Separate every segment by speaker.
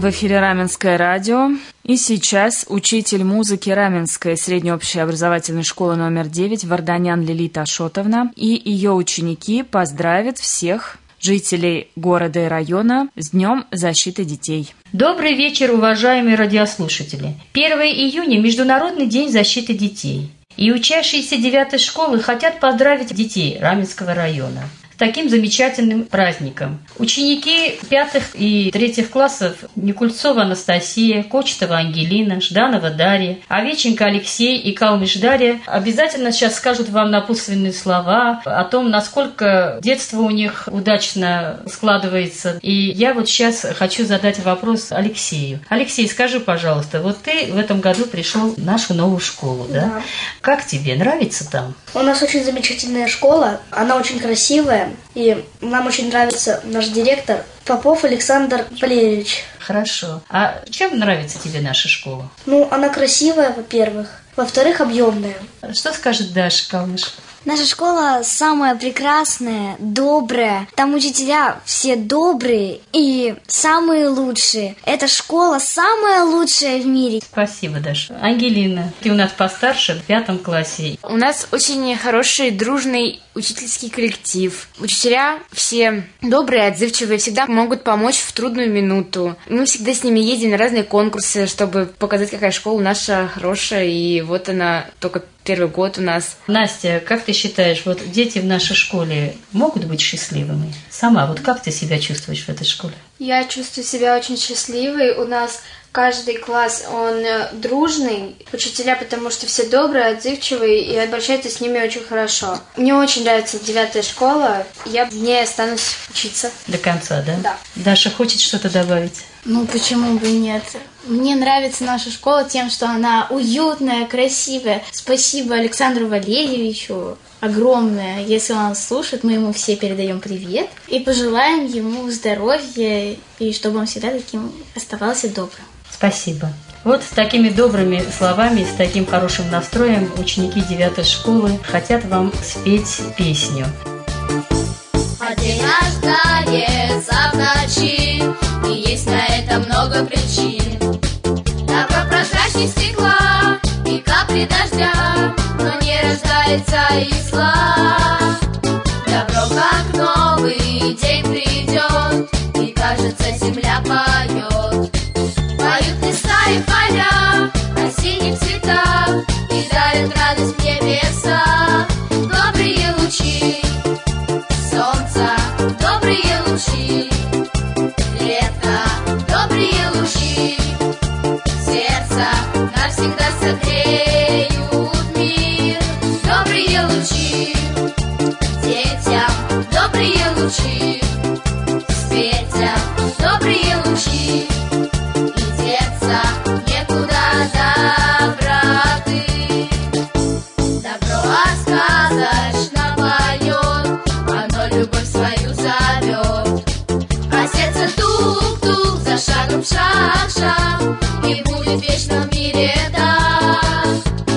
Speaker 1: В эфире Раменское радио. И сейчас учитель музыки Раменской средней общеобразовательной школы номер 9 Варданян Лилита Ашотовна и ее ученики поздравят всех жителей города и района с Днем защиты детей.
Speaker 2: Добрый вечер, уважаемые радиослушатели. 1 июня – Международный день защиты детей. И учащиеся 9-й школы хотят поздравить детей Раменского района с таким замечательным праздником. Ученики 5 и 3 классов Никульцова Анастасия, Кочетова Ангелина, Жданова Дарья, Овеченко Алексей и Калмыш Дарья обязательно сейчас скажут вам напутственные слова о том, насколько детство у них удачно складывается. И я вот сейчас хочу задать вопрос Алексею. Алексей, скажи, пожалуйста, вот ты в этом году пришел в нашу новую школу, да?
Speaker 3: Да.
Speaker 2: Как тебе? Нравится там?
Speaker 3: У нас очень замечательная школа, она очень красивая, и нам очень нравится наш директор Попов Александр Валерьевич.
Speaker 2: Хорошо. А чем нравится тебе наша школа?
Speaker 3: Ну, она красивая, во-первых. Во-вторых, объемная.
Speaker 2: Что скажет Даша Калмыш?
Speaker 4: Наша школа самая прекрасная, добрая. Там учителя все добрые и самые лучшие. Эта школа самая лучшая в мире.
Speaker 2: Спасибо, Даша. Ангелина, ты у нас постарше, в 5 классе.
Speaker 1: У нас очень хороший, дружный учительский коллектив. Учителя все добрые, отзывчивые, всегда могут помочь в трудную минуту. Мы всегда с ними ездим на разные конкурсы, чтобы показать, какая школа наша хорошая. И вот она только 1 год у нас.
Speaker 2: Настя, как ты считаешь, вот дети в нашей школе могут быть счастливыми? Сама, вот как ты себя чувствуешь в этой школе?
Speaker 5: Я чувствую себя очень счастливой. У нас каждый класс, он дружный. Учителя, потому что все добрые, отзывчивые и обращаются с ними очень хорошо. Мне очень нравится 9-я школа. Я в ней останусь учиться.
Speaker 2: До конца, да?
Speaker 5: Да.
Speaker 2: Даша, хочет что-то добавить?
Speaker 6: Ну, почему бы и нет? Мне нравится наша школа тем, что она уютная, красивая. Спасибо Александру Валерьевичу огромное. Если он нас слушает, мы ему все передаем привет. И пожелаем ему здоровья, и чтобы он всегда таким оставался добрым.
Speaker 2: Спасибо. Вот с такими добрыми словами, с таким хорошим настроем ученики 9-й школы хотят вам спеть песню.
Speaker 7: А день рождается в ночи, и есть на это много причин. Добро прозрачнее стекла и капли дождя, но не рождается из зла. Добро как новый день придет, и кажется земля поет. Поют леса и поля о синих цветах и дарят радость в небеса. Добрые лучи солнца, добрые лучи лета, добрые лучи сердца навсегда согреют мир. Добрые лучи детям, добрые лучи светят, добрые лучи, и деться некуда доброты. Добро сказочно поет, оно любовь свою зовет, а сердце тук-тук за шагом шаг-шаг, и будет вечно в мире так.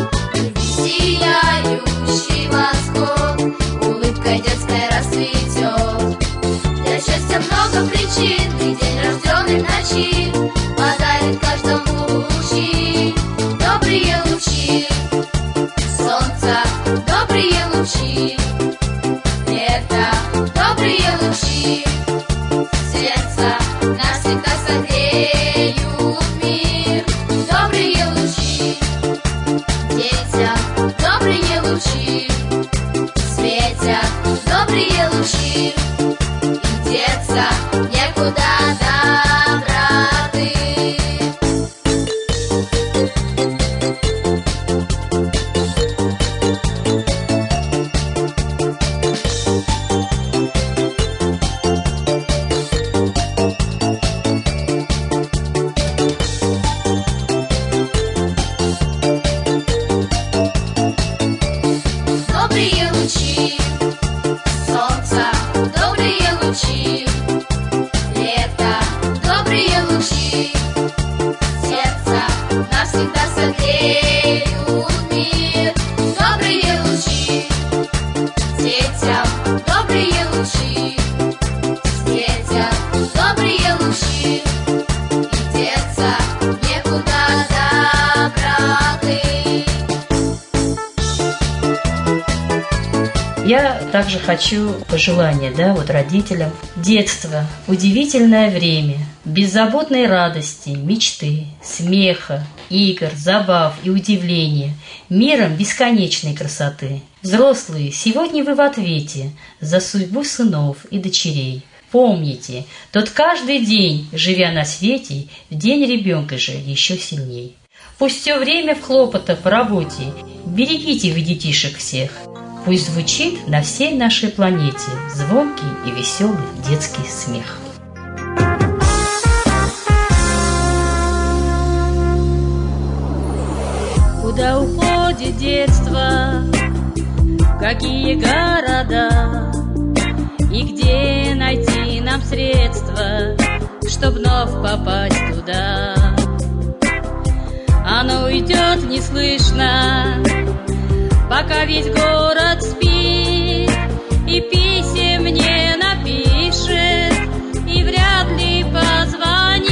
Speaker 7: Любви сияющий восход, улыбкой детской расцветет. Для счастья много причин, и день рожденный в ночи подарит каждому лучи. Добрые лучи солнца, добрые лучи лета, добрые лучи сердца навсегда согреют мир. Добрые лучи детям, добрые лучи светят, добрые лучи, и деться некуда доброты. Добрые лучи солнца, добрые лучи лета,
Speaker 2: также хочу пожелания, родителям. Детство – удивительное время, беззаботной радости, мечты, смеха, игр, забав и удивления, миром бесконечной красоты. Взрослые, сегодня вы в ответе за судьбу сынов и дочерей. Помните, тот каждый день, живя на свете, в день ребенка же еще сильней. Пусть все время в хлопотах по работе, берегите вы детишек всех. Пусть звучит на всей нашей планете звонкий и веселый детский смех. Куда уходит детство, какие города, и где найти нам средства, чтоб вновь попасть туда? Оно уйдет неслышно, пока весь город спит, и писем не напишет, и вряд ли позвонит.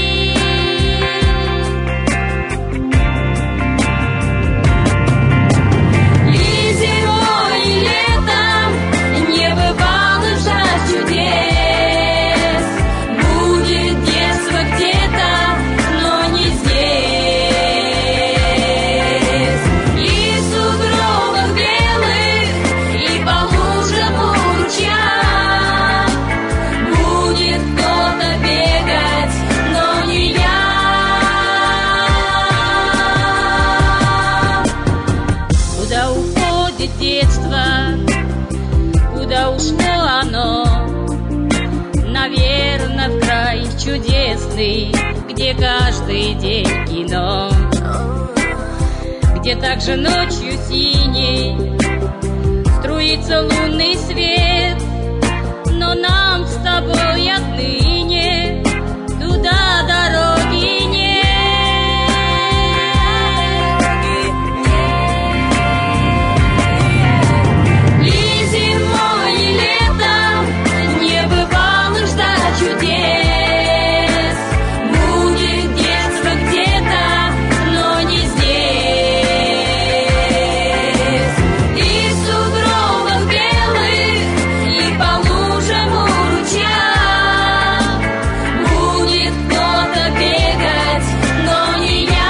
Speaker 2: И зимой, и летом не бывало жаль чудес. Будет детство где-то, но не здесь. И в сугробах белых, и по лужам у ручья будет кто-то бегать, но не я. Куда уходит детство, куда ушло оно? Наверно, в край чудесный, где каждый день кино, где также ночью синей струится лунный свет. Но нам с тобой отныне туда дороги нет. И зимой, и летом не бывало ждать чудес. Будет детство где-то, но не здесь. И в сугробах белых, и по лужам у ручья будет кто-то бегать, но не я.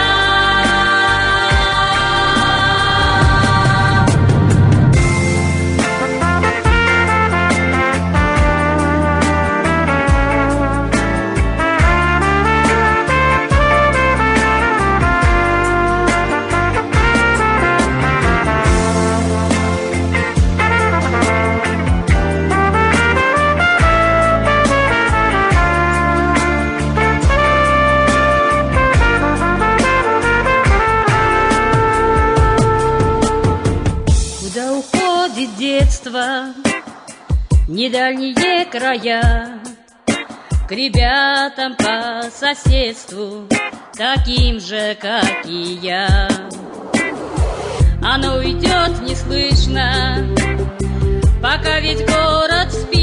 Speaker 2: Куда уходит детство, недальние края, к ребятам по соседству, таким же, как и я. Оно уйдет неслышно, пока ведь город спит.